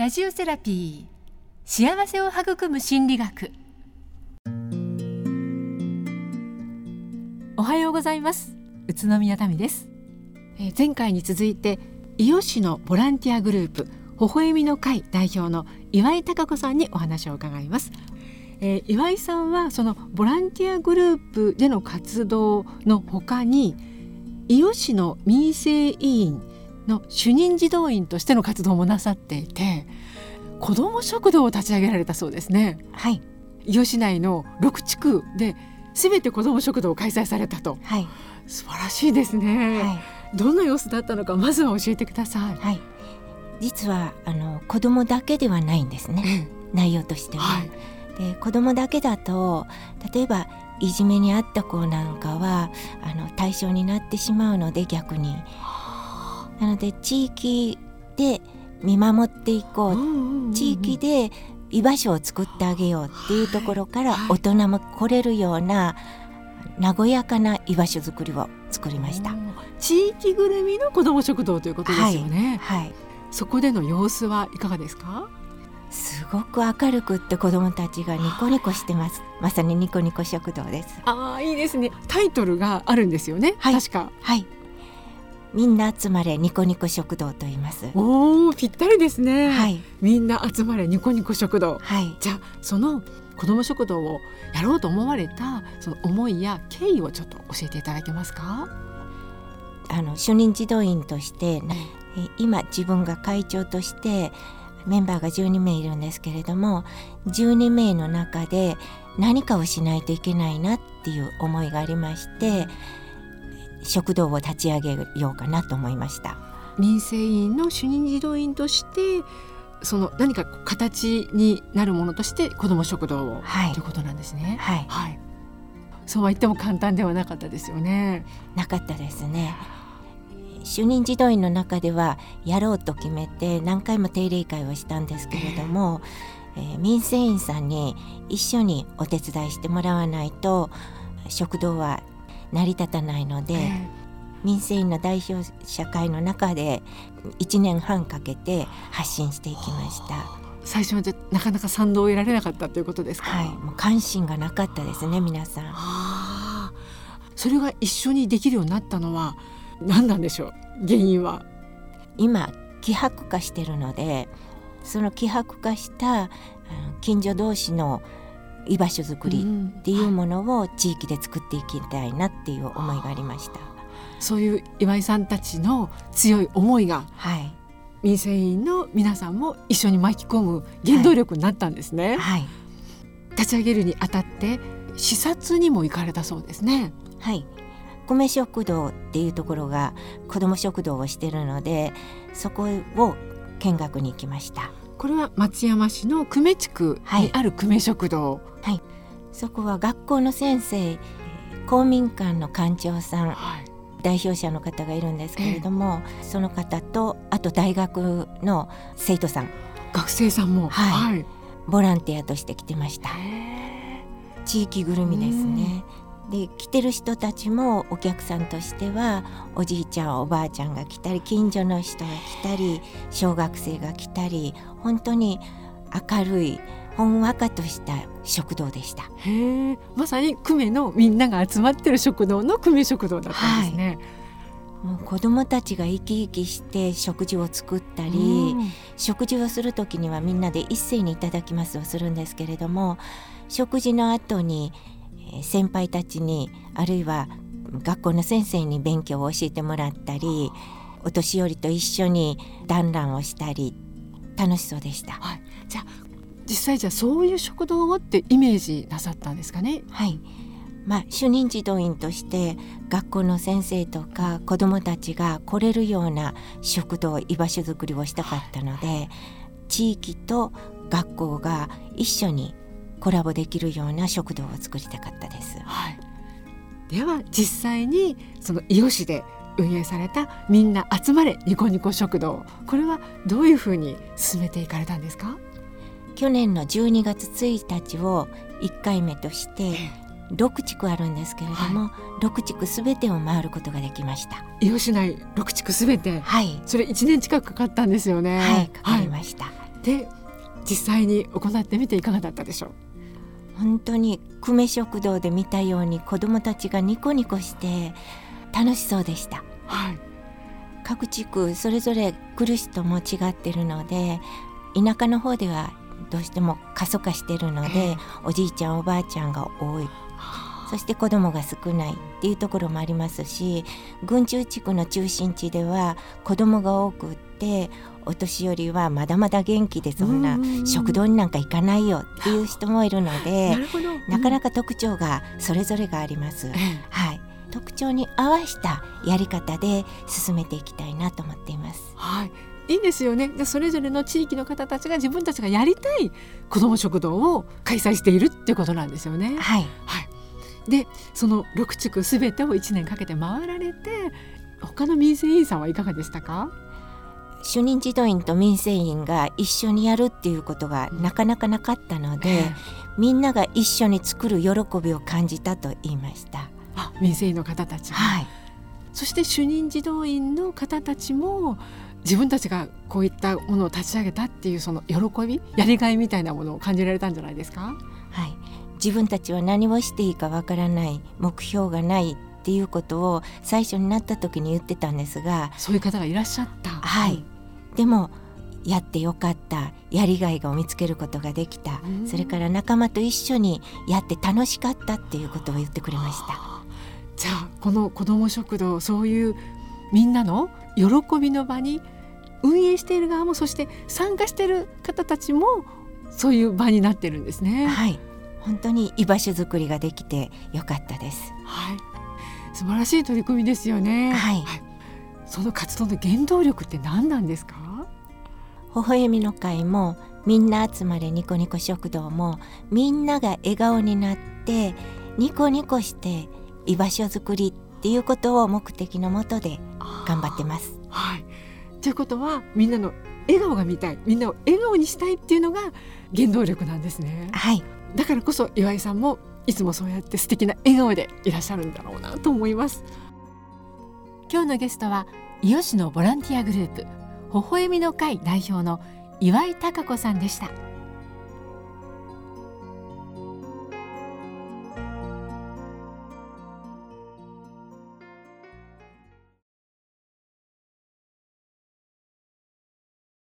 ラジオセラピー、幸せを育む心理学。おはようございます。宇都宮民です。前回に続いて伊予市のボランティアグループ微笑みの会代表の岩井貴子さんにお話を伺います。岩井さんはそのボランティアグループでの活動の他に伊予市の民生委員の主任児童員としての活動もなさっていて、子ども食堂を立ち上げられたそうですね。 はい、 伊予市内の6地区で全て子ども食堂を開催されたと、 はい、 素晴らしいですね。 はい、 どんな様子だったのかまずは教えてください。 はい、実は子どもだけではないんですね、内容としては、はい、で子どもだけだと例えばいじめにあった子なんかは対象になってしまうので、逆になので地域で見守っていこう、地域で居場所を作ってあげようっていうところから、大人も来れるような和やかな居場所づくりを作りました。 地域ぐるみの子ども食堂ということですよね。 はいはい、 そこでの様子はいかがですか？ すごく明るくって子どもたちがニコニコしてます。まさにニコニコ食堂です。 いいですね。タイトルがあるんですよね、 はい、 確か。 はい、みんな集まれニコニコ食堂と言います。 ぴったりですね、 はい、 みんな集まれニコニコ食堂、 はい、 じゃあその子ども食堂をやろうと思われたその思いや経緯をちょっと教えていただけますか？ 主任児童員として、今自分が会長としてメンバーが12名いるんですけれども、12名の中で何かをしないといけないなっていう思いがありまして、食堂を立ち上げようかなと思いました。 民生委員の主任児童員としてその何か形になるものとして子ども食堂を、ということなんですね。 はいはい、そうは言っても簡単ではなかったですよね。 なかったですね。主任児童員の中ではやろうと決めて何回も定例会をしたんですけれども、民生委員さんに一緒にお手伝いしてもらわないと食堂は成り立たないので、民生委員の代表者会の中で1年半かけて発信していきました。 最初はなかなか賛同を得られなかったということですか？ はい、もう関心がなかったですね、皆さん。 それが一緒にできるようになったのは何なんでしょう？原因は今希薄化してるので、その希薄化した近所同士の居場所づくりっていうものを地域で作っていきたいなっていう思いがありました。 そういう岩井さんたちの強い思いが、 はい、 民生委員の皆さんも一緒に巻き込む原動力になったんですね。 はい、 立ち上げるにあたって視察にも行かれたそうですね。 はい、米食堂っていうところが子ども食堂をしているので、そこを見学に行きました。 これは松山市の久米地区にある久米食堂。 はい、そこは学校の先生、公民館の館長さん、代表者の方がいるんですけれども、その方とあと大学の生徒さん、 学生さんも、 ボランティアとして来てました。地域ぐるみですね。で来てる人たちもお客さんとしてはおじいちゃんおばあちゃんが来たり、近所の人が来たり、小学生が来たり、本当に明るいほんわかとした食堂でした。 まさに久米のみんなが集まってる食堂の久米食堂だったんですね。 もう子どもたちが生き生きして食事を作ったり、食事をする時にはみんなで一斉にいただきますをするんですけれども、食事の後に先輩たちに、あるいは学校の先生に勉強を教えてもらったり、お年寄りと一緒に団らんをしたり、楽しそうでした。 じゃあ実際じゃあそういう食堂をってイメージなさったんですかね？ はい、主任児童員として学校の先生とか子どもたちが来れるような食堂、居場所づくりをしたかったので、地域と学校が一緒にコラボできるような食堂を作りたかったです。 では実際にその伊予市で運営されたみんな集まれニコニコ食堂、これはどういうふうに進めていかれたんですか？ 去年の12月1日を1回目として6地区あるんですけれども、6地区すべてを回ることができました。 伊予市内6地区すべて、それ1年近くかかったんですよね。 かかりました。 で実際に行ってみていかがだったでしょう？ 本当に久米食堂で見たように子どもたちがニコニコして楽しそうでした。 はい、 各地区それぞれ来る人も違ってるので、田舎の方ではどうしても過疎化してるので、おじいちゃんおばあちゃんが多い、そして子どもが少ないっていうところもありますし、郡中地区の中心地では子どもが多くって、お年寄りはまだまだ元気でそんな食堂になんか行かないよっていう人もいるので、なかなか特徴がそれぞれがあります。はい、特徴に合わせたやり方で進めていきたいなと思っています。 はい、いいですよね。でそれぞれの地域の方たちが自分たちがやりたい子ども食堂を開催しているっていうことなんですよね。 はい、 はい、でその6地区すべてを1年かけて回られて、他の民生委員さんはいかがでしたか？ 主任児童員と民生委員が一緒にやるっていうことがなかなかなかったので、みんなが一緒に作る喜びを感じたと言いました。 民生委員の方たちが、はい、そして主任児童員の方たちも自分たちがこういったものを立ち上げたっていうその喜び、やりがいみたいなものを感じられたんじゃないですか？ はい、自分たちは何をしていいかわからない、目標がないっていうことを最初になった時に言ってたんですが、 そういう方がいらっしゃった。 はい、でもやってよかった、やりがいが見つけることができた、それから仲間と一緒にやって楽しかったっていうことを言ってくれました。 じゃあこの子ども食堂、そういうみんなの喜びの場に運営している側も、そして参加している方たちもそういう場になってるんですね。 はい、本当に居場所づくりができてよかったです。 はい、素晴らしい取り組みですよね。 はい、 その活動の原動力って何なんですか？ 微笑みの会もみんな集まれニコニコ食堂も、みんなが笑顔になってニコニコして居場所づくりっていうことを目的のもとで頑張ってます。 はい、ということはみんなの笑顔が見たい、みんなを笑顔にしたいっていうのが原動力なんですね。 はい、 だからこそ岩井さんもいつもそうやって素敵な笑顔でいらっしゃるんだろうなと思います。今日のゲストは伊予市のボランティアグループ微笑みの会代表の岩井貴子さんでした。